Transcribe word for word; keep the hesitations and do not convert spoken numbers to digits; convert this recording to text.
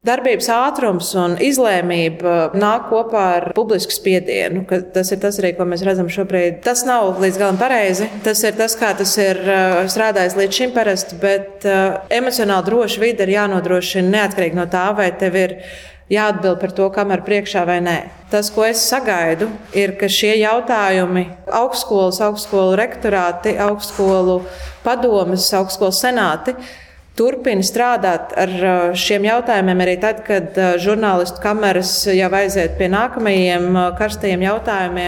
darbības ātrums un izlēmība nāk kopā ar publisku spiedienu. Tas ir tas arī, ko mēs redzam šobrīd. Tas nav līdz galam pareizi. Tas ir tas, kā tas ir strādājis līdz šim parasti, bet emocionāli droša vide ir jānodrošina neatkarīgi no tā, vai tev ir jāatbild par to, kamēr priekšā vai nē. Tas, ko es sagaidu, ir, ka šie jautājumi augstskolas, augstskolu rektorāti, augstskolu padomes, augstskolu senāti turpina strādāt ar šiem jautājumiem arī tad, kad žurnālistu kameras jau aiziet pie nākamajiem karstajiem jautājumiem.